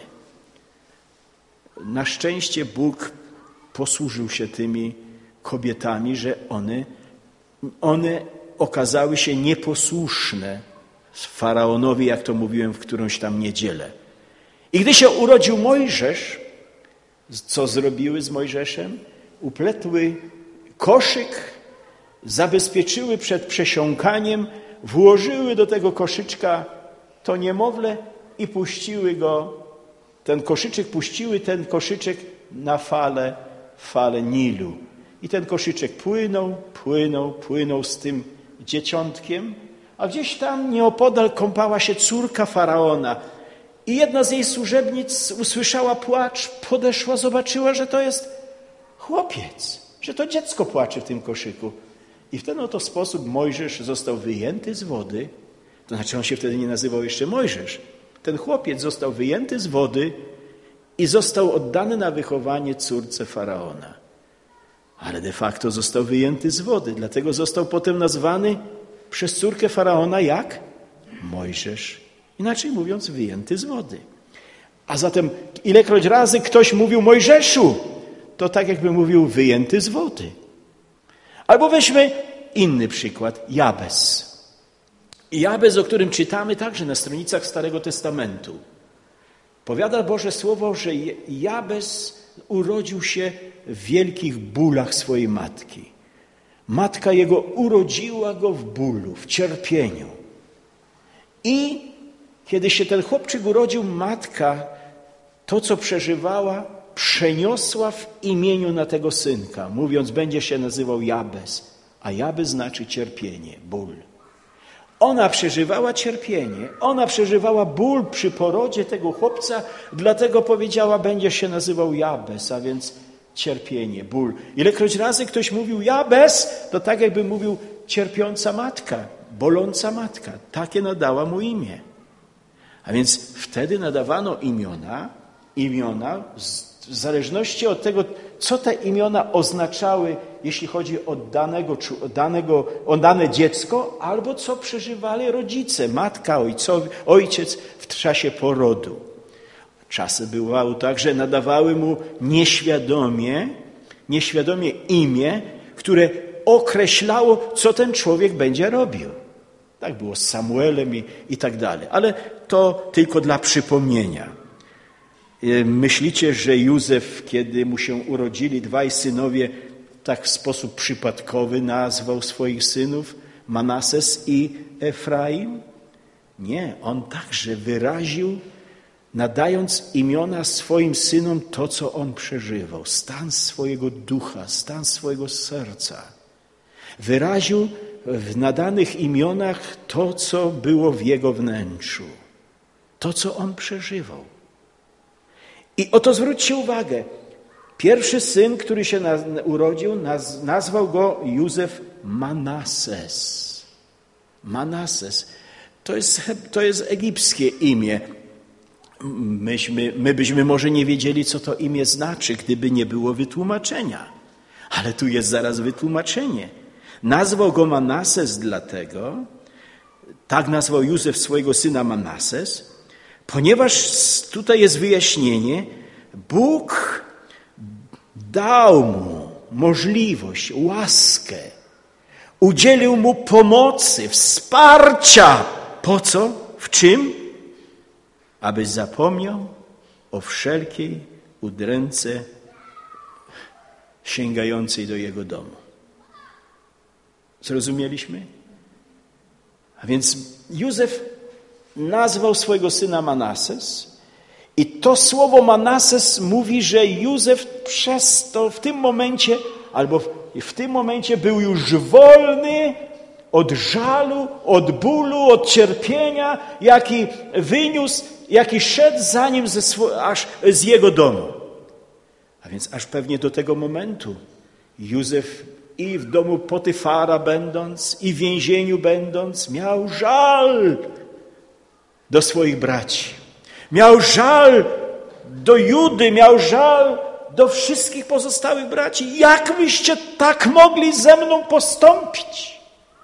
Na szczęście Bóg posłużył się tymi kobietami, że one, one okazały się nieposłuszne faraonowi, jak to mówiłem w którąś tam niedzielę. I gdy się urodził Mojżesz, co zrobiły z Mojżeszem? Upletły koszyk, zabezpieczyły przed przesiąkaniem, włożyły do tego koszyczka to niemowlę i puściły go, ten koszyczek, puściły ten koszyczek na falę, falę Nilu. I ten koszyczek płynął, płynął, płynął z tym dzieciątkiem, a gdzieś tam nieopodal kąpała się córka faraona. I jedna z jej służebnic usłyszała płacz, podeszła, zobaczyła, że to jest chłopiec, że to dziecko płacze w tym koszyku. I w ten oto sposób Mojżesz został wyjęty z wody, to znaczy on się wtedy nie nazywał jeszcze Mojżesz. Ten chłopiec został wyjęty z wody i został oddany na wychowanie córce faraona. Ale de facto został wyjęty z wody, dlatego został potem nazwany przez córkę faraona jak? Mojżesz. Inaczej mówiąc, wyjęty z wody. A zatem ilekroć razy ktoś mówił Mojżeszu, to tak jakby mówił wyjęty z wody. Albo weźmy inny przykład, Jabez. Jabez, o którym czytamy także na stronicach Starego Testamentu. Powiada Boże Słowo, że Jabez urodził się w wielkich bólach swojej matki. Matka jego urodziła go w bólu, w cierpieniu. I kiedy się ten chłopczyk urodził, matka to, co przeżywała, przeniosła w imieniu na tego synka, mówiąc, będzie się nazywał Jabez, a Jabez znaczy cierpienie, ból. Ona przeżywała cierpienie, ona przeżywała ból przy porodzie tego chłopca, dlatego powiedziała, będzie się nazywał Jabez, a więc cierpienie, ból. Ilekroć razy ktoś mówił Jabez, to tak jakby mówił cierpiąca matka, boląca matka. Takie nadała mu imię. A więc wtedy nadawano imiona, imiona w zależności od tego, co te imiona oznaczały, jeśli chodzi o danego, o danego, o dane dziecko, albo co przeżywali rodzice, matka, ojcowie, ojciec w czasie porodu. Czasy bywały tak, że nadawały mu nieświadomie, nieświadomie imię, które określało, co ten człowiek będzie robił. Tak było z Samuelem i, i tak dalej. Ale to tylko dla przypomnienia. Myślicie, że Józef, kiedy mu się urodzili dwaj synowie, tak w sposób przypadkowy nazwał swoich synów Manases i Efraim? Nie, on także wyraził, nadając imiona swoim synom to, co on przeżywał, stan swojego ducha, stan swojego serca. Wyraził w nadanych imionach to, co było w jego wnętrzu, to, co on przeżywał. I oto zwróćcie uwagę, pierwszy syn, który się urodził, nazwał go Józef Manases. Manases. To jest, to jest egipskie imię. Myśmy, my byśmy może nie wiedzieli, co to imię znaczy, gdyby nie było wytłumaczenia. Ale tu jest zaraz wytłumaczenie. Nazwał go Manases dlatego, tak nazwał Józef swojego syna Manases, ponieważ tutaj jest wyjaśnienie, Bóg dał mu możliwość, łaskę, udzielił mu pomocy, wsparcia. Po co? W czym? Aby zapomniał o wszelkiej udręce sięgającej do jego domu. Zrozumieliśmy? A więc Józef nazwał swojego syna Manases i to słowo Manases mówi, że Józef przez to w tym momencie, albo w, w tym momencie był już wolny od żalu, od bólu, od cierpienia, jaki wyniósł, jaki szedł za nim ze swo- aż z jego domu. A więc aż pewnie do tego momentu Józef i w domu Potyfara będąc, i w więzieniu będąc, miał żal do swoich braci. Miał żal do Judy, miał żal do wszystkich pozostałych braci. Jak byście tak mogli ze mną postąpić?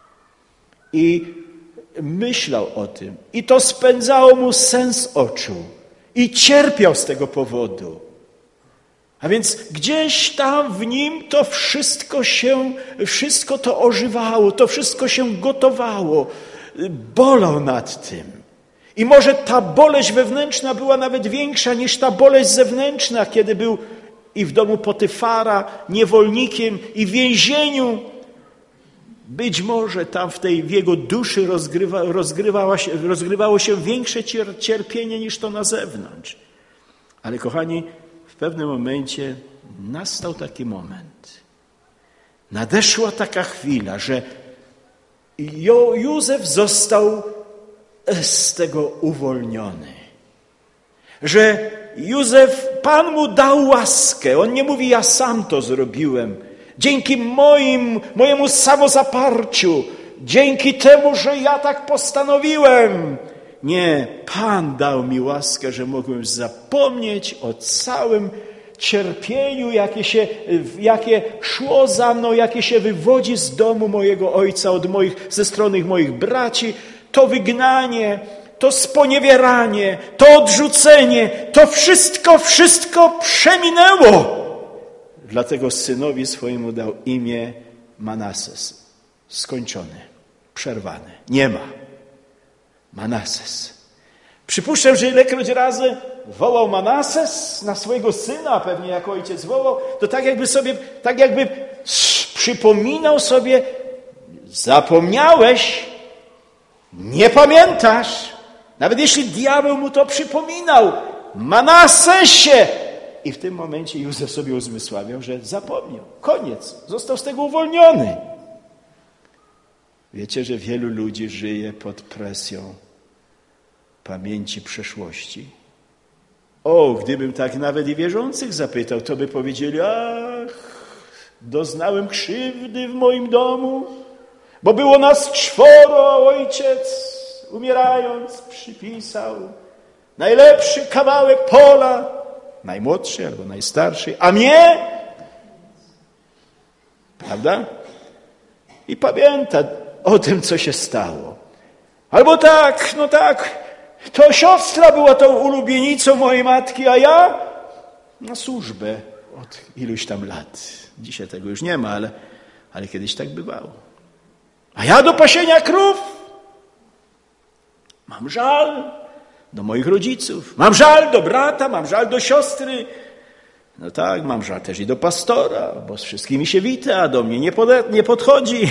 I myślał o tym. I to spędzało mu sen z oczu. I cierpiał z tego powodu. A więc gdzieś tam w nim to wszystko się, wszystko to ożywało, to wszystko się gotowało. Bolał nad tym. I może ta boleść wewnętrzna była nawet większa niż ta boleść zewnętrzna, kiedy był i w domu Potyfara niewolnikiem i w więzieniu. Być może tam w tej w jego duszy rozgrywa, rozgrywała się, rozgrywało się większe cierpienie niż to na zewnątrz. Ale kochani, w pewnym momencie nastał taki moment. Nadeszła taka chwila, że Jo- Józef został z tego uwolniony. Że Józef, Pan mu dał łaskę. On nie mówi, ja sam to zrobiłem. Dzięki moim, mojemu samozaparciu. Dzięki temu, że ja tak postanowiłem. Nie, Pan dał mi łaskę, że mogłem zapomnieć o całym cierpieniu, jakie, się, jakie szło za mną, jakie się wywodzi z domu mojego ojca, od moich, ze strony moich braci. To wygnanie, to sponiewieranie, to odrzucenie, to wszystko, wszystko przeminęło. Dlatego synowi swojemu dał imię Manases. Skończony, przerwany. Nie ma. Manases. Przypuszczam, że ilekroć razy wołał Manases na swojego syna, pewnie jak ojciec wołał, to tak jakby sobie, tak jakby przypominał sobie, zapomniałeś, nie pamiętasz, nawet jeśli diabeł mu to przypominał, Manasesie! I w tym momencie Józef sobie uzmysławiał, że zapomniał. Koniec. Został z tego uwolniony. Wiecie, że wielu ludzi żyje pod presją pamięci przeszłości. O, gdybym tak nawet i wierzących zapytał, to by powiedzieli, ach, doznałem krzywdy w moim domu, bo było nas czworo, a ojciec umierając przypisał najlepszy kawałek pola, najmłodszy albo najstarszy, a mnie? Prawda? I pamięta o tym, co się stało. Albo tak, no tak, to siostra była tą ulubienicą mojej matki, a ja na służbę od iluś tam lat. Dzisiaj tego już nie ma, ale, ale kiedyś tak bywało. A ja do pasienia krów mam żal do moich rodziców. Mam żal do brata, mam żal do siostry. No tak, mam żal też i do pastora, bo z wszystkimi się wita, a do mnie nie, pod, nie podchodzi.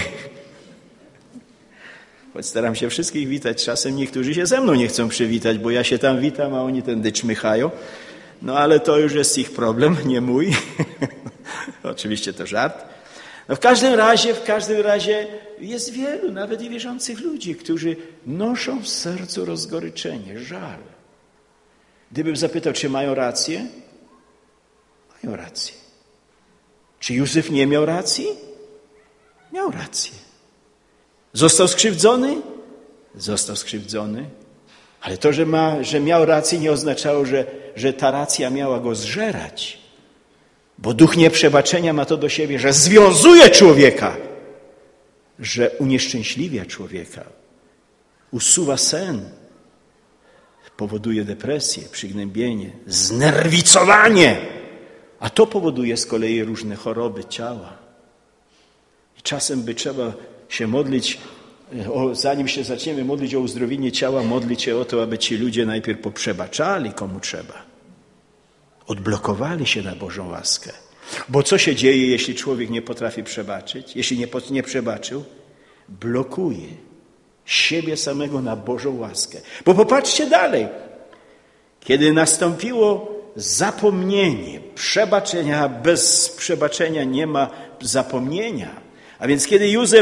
Choć staram się wszystkich witać. Czasem niektórzy się ze mną nie chcą przywitać, bo ja się tam witam, a oni tędy czmychają. No ale to już jest ich problem, nie mój. Oczywiście to żart. No w każdym razie, w każdym razie jest wielu, nawet i wierzących ludzi, którzy noszą w sercu rozgoryczenie, żal. Gdybym zapytał, czy mają rację? Mają rację. Czy Józef nie miał racji? Miał rację. Został skrzywdzony? Został skrzywdzony. Ale to, że, ma, że miał rację, nie oznaczało, że, że ta racja miała go zżerać. Bo duch nieprzebaczenia ma to do siebie, że związuje człowieka, że unieszczęśliwia człowieka, usuwa sen, powoduje depresję, przygnębienie, znerwicowanie, a to powoduje z kolei różne choroby ciała. I czasem by trzeba się modlić, o, zanim się zaczniemy modlić o uzdrowienie ciała, modlić się o to, aby ci ludzie najpierw poprzebaczali, komu trzeba. Odblokowali się na Bożą łaskę. Bo co się dzieje, jeśli człowiek nie potrafi przebaczyć? Jeśli nie, nie przebaczył? Blokuje siebie samego na Bożą łaskę. Bo popatrzcie dalej. Kiedy nastąpiło zapomnienie, przebaczenia, bez przebaczenia nie ma zapomnienia. A więc kiedy Józef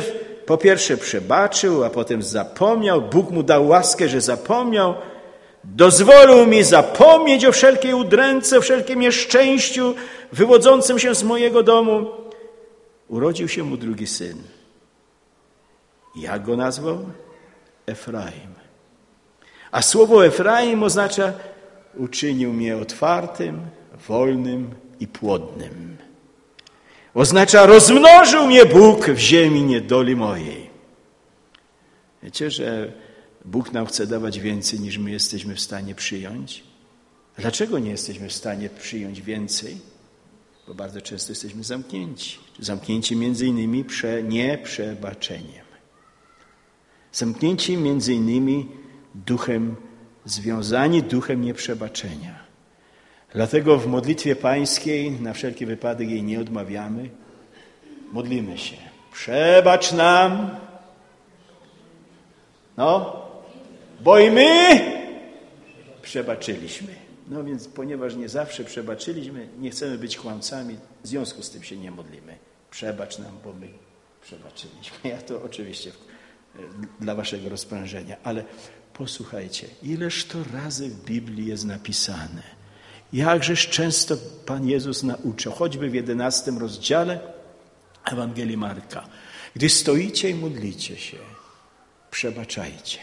po pierwsze przebaczył, a potem zapomniał. Bóg mu dał łaskę, że zapomniał. Dozwolił mi zapomnieć o wszelkiej udręce, o wszelkim nieszczęściu wywodzącym się z mojego domu. Urodził się mu drugi syn. Jak go nazwał? Efraim. A słowo Efraim oznacza uczynił mnie otwartym, wolnym i płodnym. Oznacza rozmnożył mnie Bóg w ziemi niedoli mojej. Wiecie, że Bóg nam chce dawać więcej, niż my jesteśmy w stanie przyjąć? Dlaczego nie jesteśmy w stanie przyjąć więcej? Bo bardzo często jesteśmy zamknięci. Zamknięci między innymi prze, nieprzebaczeniem. Zamknięci między innymi duchem, związani duchem nieprzebaczenia. Dlatego w modlitwie pańskiej na wszelki wypadek jej nie odmawiamy. Modlimy się. Przebacz nam. No, bo i my przebaczyliśmy. No więc ponieważ nie zawsze przebaczyliśmy, nie chcemy być kłamcami, w związku z tym się nie modlimy. Przebacz nam, bo my przebaczyliśmy. Ja to oczywiście dla waszego rozprężenia, ale posłuchajcie, ileż to razy w Biblii jest napisane, jakżeż często Pan Jezus nauczał, choćby w jedenastym rozdziale Ewangelii Marka. Gdy stoicie i modlicie się, przebaczajcie.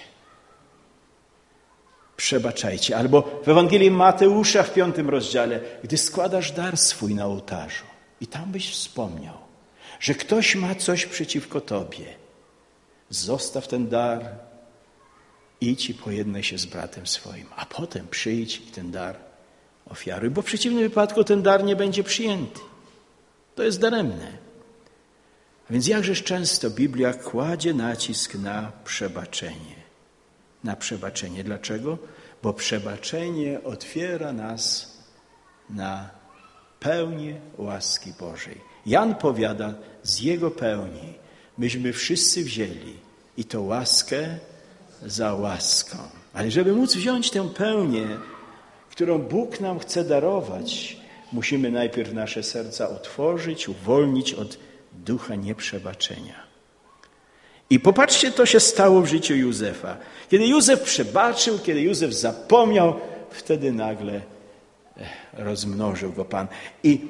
Przebaczajcie. Albo w Ewangelii Mateusza w piątym rozdziale, gdy składasz dar swój na ołtarzu i tam byś wspomniał, że ktoś ma coś przeciwko tobie, zostaw ten dar, idź i pojednaj się z bratem swoim, a potem przyjdź i ten dar ofiaruj, bo w przeciwnym wypadku ten dar nie będzie przyjęty. To jest daremne. A więc jakżeż często Biblia kładzie nacisk na przebaczenie. Na przebaczenie. Dlaczego? Bo przebaczenie otwiera nas na pełnię łaski Bożej. Jan powiada, z Jego pełni myśmy wszyscy wzięli i to łaskę za łaską. Ale żeby móc wziąć tę pełnię, którą Bóg nam chce darować, musimy najpierw nasze serca otworzyć, uwolnić od ducha nieprzebaczenia. I popatrzcie, to się stało w życiu Józefa. Kiedy Józef przebaczył, kiedy Józef zapomniał, wtedy nagle rozmnożył go Pan. I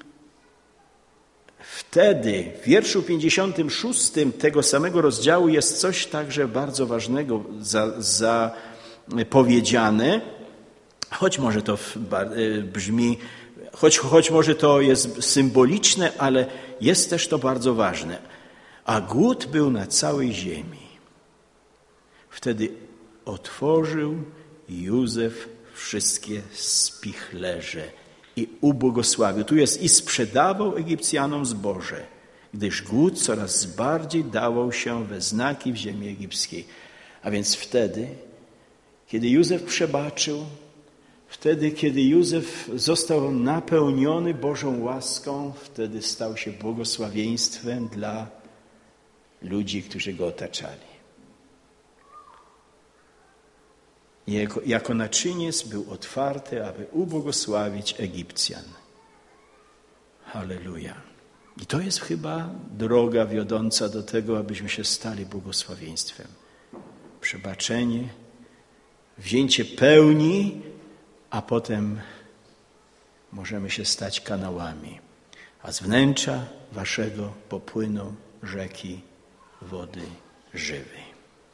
wtedy w wierszu pięćdziesiątym szóstym tego samego rozdziału jest coś także bardzo ważnego zapowiedziane, choć może to brzmi, choć, choć może to jest symboliczne, ale jest też to bardzo ważne. A głód był na całej ziemi. Wtedy otworzył Józef wszystkie spichlerze i ubłogosławił. Tu jest i sprzedawał Egipcjanom zboże, gdyż głód coraz bardziej dawał się we znaki w ziemi egipskiej. A więc wtedy, kiedy Józef przebaczył, wtedy, kiedy Józef został napełniony Bożą łaską, wtedy stał się błogosławieństwem dla ludzi, którzy go otaczali. Jego, jako naczyniec był otwarty, aby ubłogosławić Egipcjan. Halleluja. I to jest chyba droga wiodąca do tego, abyśmy się stali błogosławieństwem. Przebaczenie, wzięcie pełni, a potem możemy się stać kanałami. A z wnętrza waszego popłyną rzeki wody żywej.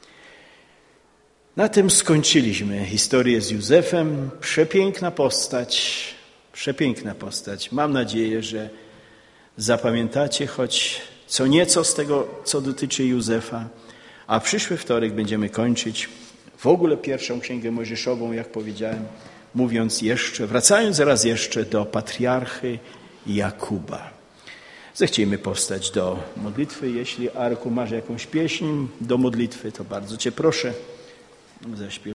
Na tym skończyliśmy historię z Józefem. Przepiękna postać, przepiękna postać. Mam nadzieję, że zapamiętacie choć co nieco z tego, co dotyczy Józefa. A przyszły wtorek będziemy kończyć w ogóle pierwszą Księgę Mojżeszową, jak powiedziałem, mówiąc jeszcze, wracając raz jeszcze do patriarchy Jakuba. Zechciejmy powstać do modlitwy. Jeśli, Arku, masz jakąś pieśń do modlitwy, to bardzo cię proszę. Zaśpiewaj.